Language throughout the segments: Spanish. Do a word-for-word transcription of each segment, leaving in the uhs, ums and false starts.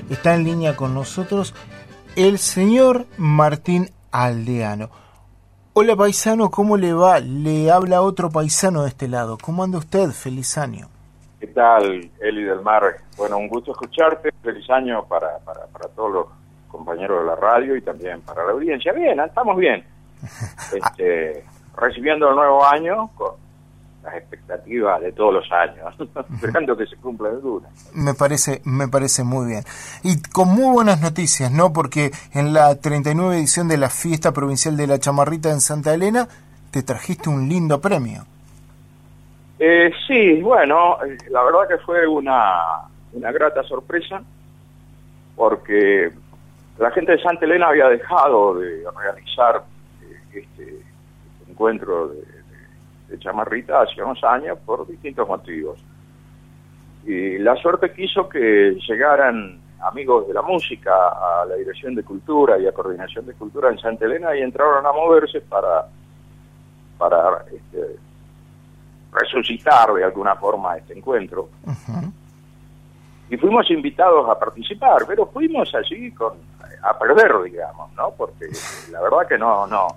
está en línea con nosotros el señor Martín Aldeano. Hola paisano, ¿cómo le va? Le habla otro paisano de este lado. ¿Cómo anda usted? Feliz año. ¿Qué tal, Eli del Mar? Bueno, un gusto escucharte. Feliz año para, para, para todos los compañeros de la radio y también para la audiencia. Bien, estamos bien. Este, recibiendo el nuevo año con las expectativas de todos los años, esperando que se cumpla de dura. Me parece, me parece muy bien. Y con muy buenas noticias, ¿no? Porque en la treinta y nueve edición de la Fiesta Provincial de la Chamarrita en Santa Elena, te trajiste un lindo premio. Eh, sí, bueno, la verdad que fue una, una grata sorpresa, porque la gente de Santa Elena había dejado de realizar eh, este, este encuentro de, de, de chamarrita hace unos años por distintos motivos. Y la suerte quiso que llegaran amigos de la música a la Dirección de Cultura y a Coordinación de Cultura en Santa Elena y entraron a moverse para, para este, resucitar de alguna forma este encuentro. Uh-huh. Y fuimos invitados a participar, pero fuimos allí con a perder, digamos, ¿no? Porque la verdad que no no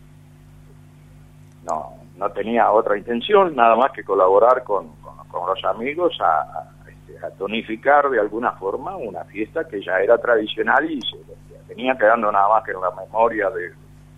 no no tenía otra intención, nada más que colaborar con, con, con los amigos a, a, este, a tonificar de alguna forma una fiesta que ya era tradicional y se tenía quedando nada más que en la memoria de,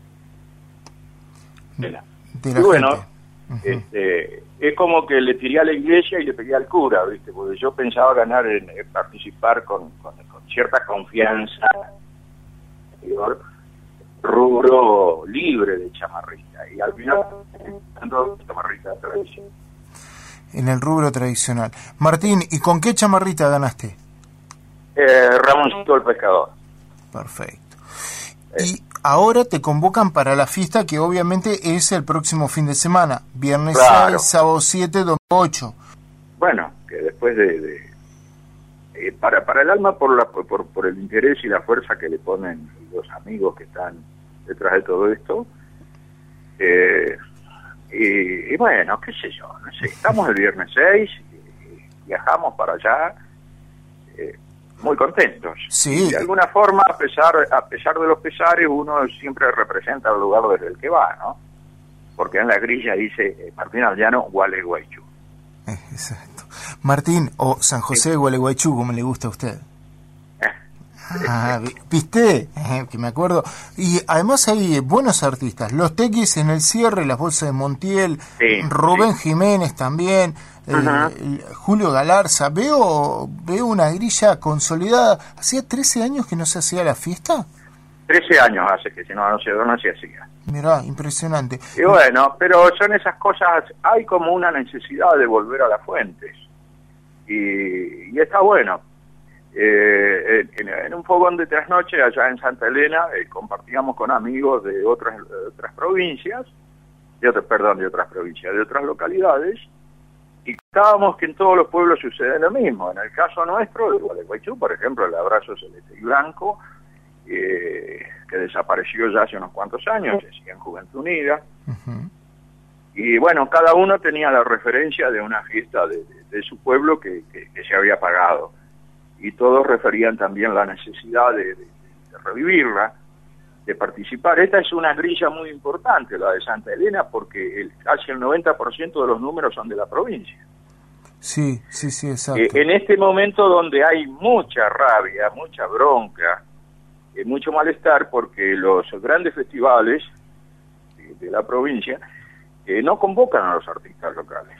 de la, de la y bueno, gente. Uh-huh. Este, es como que le tiré a la iglesia y le pegué al cura, ¿viste? Porque yo pensaba ganar en, en participar con, con, con cierta confianza, digo, rubro libre de chamarrita, y al final chamarrita tradicional. En el rubro tradicional. Martín, ¿y con qué chamarrita ganaste? Eh, Ramoncito el Pescador. Perfecto. Eh. Y ahora te convocan para la fiesta que obviamente es el próximo fin de semana, viernes claro. seis, sábado siete, domingo ocho. Bueno, que después de... de eh, para para el alma por, la, por por el interés y la fuerza que le ponen los amigos que están detrás de todo esto, eh, y, y bueno, qué sé yo, no sé, estamos el viernes seis, y viajamos para allá, eh, muy contentos. Sí. De alguna forma, a pesar a pesar de los pesares, uno siempre representa el lugar desde el que va, ¿no? Porque en la grilla dice eh, Martín Aldeano, Gualeguaychú. Exacto. Martín, o San José de Gualeguaychú, como le gusta a usted. Ah, ¿viste? Eh, que me acuerdo. Y además hay buenos artistas. Los Tequis en el cierre, las bolsas de Montiel, sí, Rubén sí. Jiménez también, uh-huh. eh, Julio Galarza. Veo veo una grilla consolidada. ¿Hacía trece años que no se hacía la fiesta? trece años hace que si no, no se, no se hacía. Mirá, impresionante. Y bueno, pero son esas cosas, hay como una necesidad de volver a las fuentes. Y, y está bueno. Eh, en, en un fogón de trasnoche allá en Santa Elena eh, compartíamos con amigos de otras de otras provincias, de otras, perdón, de otras provincias, de otras localidades, y contábamos que en todos los pueblos sucede lo mismo. En el caso nuestro, de Gualeguaychú, por ejemplo, el Abrazo Celeste y Blanco, eh, que desapareció ya hace unos cuantos años, se hacía en Juventud Unida, uh-huh. Y bueno, cada uno tenía la referencia de una fiesta de, de, de su pueblo que, que, que se había pagado. Y todos referían también la necesidad de, de, de revivirla, de participar. Esta es una grilla muy importante, la de Santa Elena, porque el, casi el noventa por ciento de los números son de la provincia. Sí, sí, sí, exacto. Eh, en este momento donde hay mucha rabia, mucha bronca, eh, mucho malestar, porque los grandes festivales de, de la provincia eh, no convocan a los artistas locales.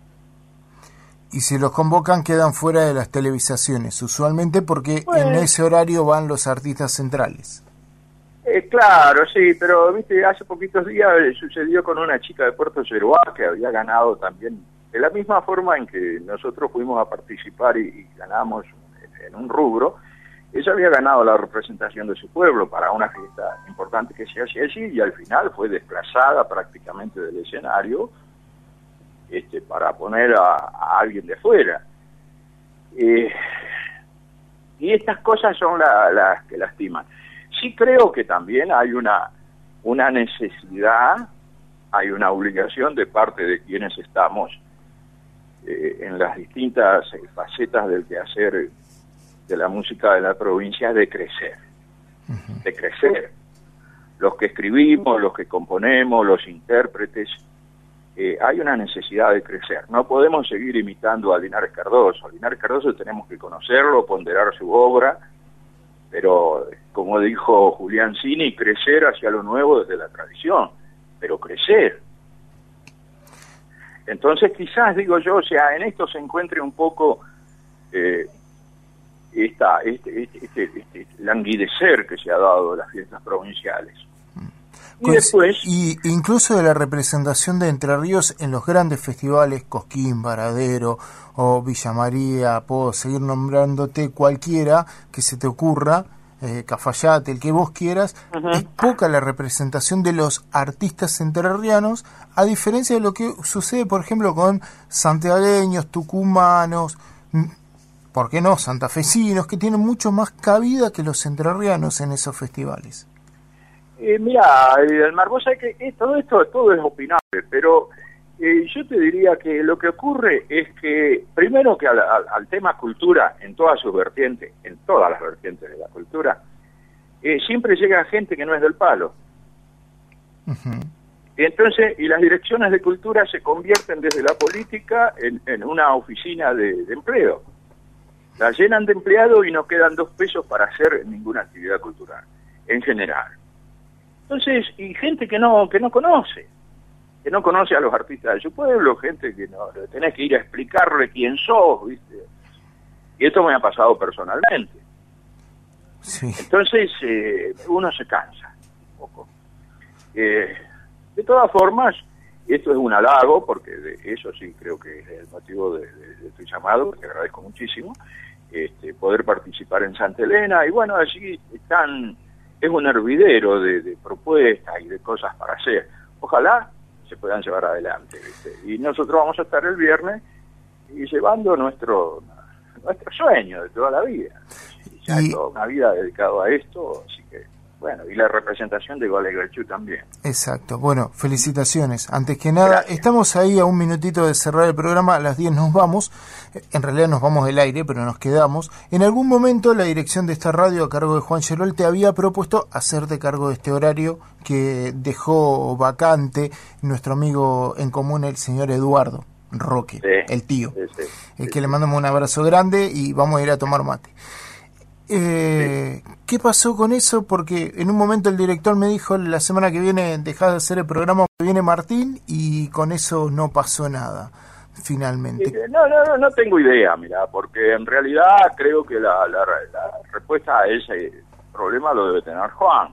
Y si los convocan quedan fuera de las televisaciones, usualmente porque pues, en ese horario van los artistas centrales. Eh, claro, sí, pero viste, hace poquitos días eh, sucedió con una chica de Puerto Yeruá que había ganado también, de la misma forma en que nosotros fuimos a participar y, y ganamos en, en un rubro, ella había ganado la representación de su pueblo para una fiesta importante que se hacía allí y al final fue desplazada prácticamente del escenario, Este, para poner a, a alguien de fuera. Eh, y estas cosas son las la que lastiman. Sí creo que también hay una, una necesidad, hay una obligación de parte de quienes estamos eh, en las distintas facetas del quehacer de la música de la provincia es de crecer, uh-huh. de crecer. Los que escribimos, los que componemos, los intérpretes, eh, hay una necesidad de crecer. No podemos seguir imitando a Linares Cardoso. A Linares Cardoso tenemos que conocerlo, ponderar su obra, pero como dijo Julián Cini, crecer hacia lo nuevo desde la tradición, pero crecer. Entonces quizás, digo yo, o sea, en esto se encuentre un poco eh, esta, este, este, este, este languidecer que se ha dado de las fiestas provinciales. Y después, y incluso de la representación de Entre Ríos en los grandes festivales, Cosquín, Varadero o Villa María, puedo seguir nombrándote cualquiera que se te ocurra, eh, Cafayate, el que vos quieras, uh-huh. es poca la representación de los artistas entrerrianos, a diferencia de lo que sucede, por ejemplo, con santiagueños, tucumanos, ¿por qué no?, santafesinos, que tienen mucho más cabida que los entrerrianos en esos festivales. Eh, mira, Elmar, vos sabés que eh, todo esto todo es opinable, pero eh, yo te diría que lo que ocurre es que, primero que al, al, al tema cultura, en todas sus vertientes, en todas las vertientes de la cultura, eh, siempre llega gente que no es del palo. Uh-huh. Entonces, y las direcciones de cultura se convierten desde la política en, en una oficina de, de empleo. La llenan de empleados y no quedan dos pesos para hacer ninguna actividad cultural, en general. Entonces, y gente que no que no conoce, que no conoce a los artistas de su pueblo, gente que no tenés que ir a explicarle quién sos, ¿viste? Y esto me ha pasado personalmente. Sí. Entonces, eh, uno se cansa un poco. Eh, de todas formas, esto es un halago, porque de eso sí creo que es el motivo de, de, de tu llamado, te agradezco muchísimo, este, poder participar en Santa Elena, y bueno, allí están... es un hervidero de, de propuestas y de cosas para hacer. Ojalá se puedan llevar adelante, ¿viste? Y nosotros vamos a estar el viernes y llevando nuestro nuestro sueño de toda la vida. Y ya y... toda una vida dedicado a esto, así que, bueno, y la representación de Gualeguaychú también. Exacto. Bueno, felicitaciones. Antes que nada, gracias. Estamos ahí a un minutito de cerrar el programa, a las diez nos vamos. En realidad nos vamos del aire, pero nos quedamos. En algún momento la dirección de esta radio, a cargo de Juan Gerol, te había propuesto hacerte cargo de este horario que dejó vacante nuestro amigo en común, el señor Eduardo Roque, sí, el tío. Sí, sí, el que sí, le mandamos un abrazo grande y vamos a ir a tomar mate. Eh, sí. ¿Qué pasó con eso? Porque en un momento el director me dijo, la semana que viene dejás de hacer el programa, viene Martín, y con eso no pasó nada, finalmente. No, no, no, no tengo idea, mira, porque en realidad creo que la, la, la respuesta a ese problema lo debe tener Juan.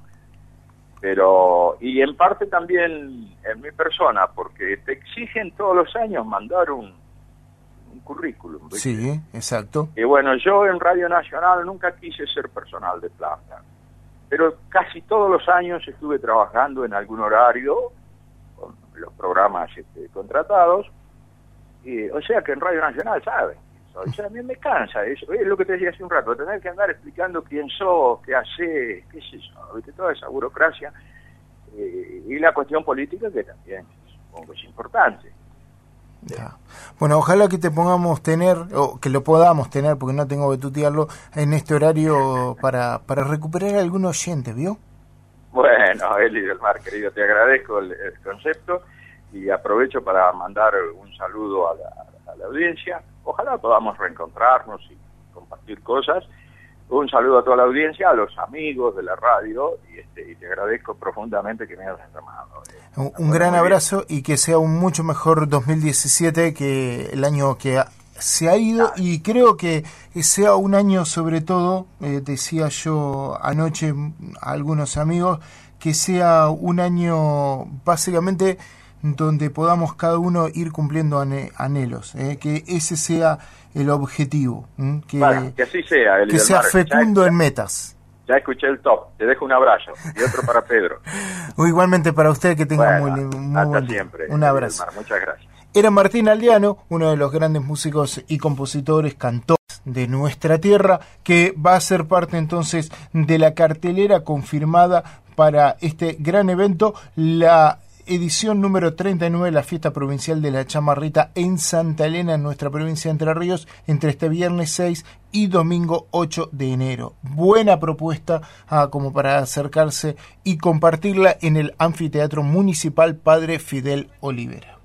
Pero, y en parte también en mi persona, porque te exigen todos los años mandar un currículum, ¿viste? Sí, exacto. Y bueno, yo en Radio Nacional nunca quise ser personal de planta, pero casi todos los años estuve trabajando en algún horario con los programas este, contratados, y, o sea que en Radio Nacional, ¿sabes? O sea, a mí me cansa eso, es lo que te decía hace un rato, tener que andar explicando quién sos, qué haces, qué es eso, ¿viste? Toda esa burocracia, eh, y la cuestión política que también supongo es importante. Ya. Bueno, ojalá que te pongamos tener, o que lo podamos tener, porque no tengo que tutearlo, en este horario para, para recuperar a algún oyente, ¿vio? Bueno, Eli del Mar, querido, te agradezco el, el concepto y aprovecho para mandar un saludo a la, a la audiencia. Ojalá podamos reencontrarnos y compartir cosas. Un saludo a toda la audiencia, a los amigos de la radio, y, este, y te agradezco profundamente que me hayas llamado. Un, un gran abrazo y que sea un mucho mejor dos mil diecisiete que el año que ha, se ha ido, y creo que sea un año sobre todo, eh, decía yo anoche a algunos amigos, que sea un año básicamente donde podamos cada uno ir cumpliendo anhelos, eh, que ese sea el objetivo, ¿eh? que, bueno, que así sea, el que sea fecundo ya, en metas. Ya escuché el top, te dejo un abrazo y otro para Pedro. O igualmente para usted, que tenga bueno, muy, muy hasta buen siempre. día. Un abrazo. Mar, muchas gracias. Era Martín Aldeano, uno de los grandes músicos y compositores, cantores de nuestra tierra, que va a ser parte entonces de la cartelera confirmada para este gran evento, la edición número treinta y nueve, la fiesta provincial de la Chamarrita en Santa Elena, en nuestra provincia de Entre Ríos, entre este viernes seis y domingo ocho de enero. Buena propuesta ah, como para acercarse y compartirla en el Anfiteatro Municipal Padre Fidel Olivera.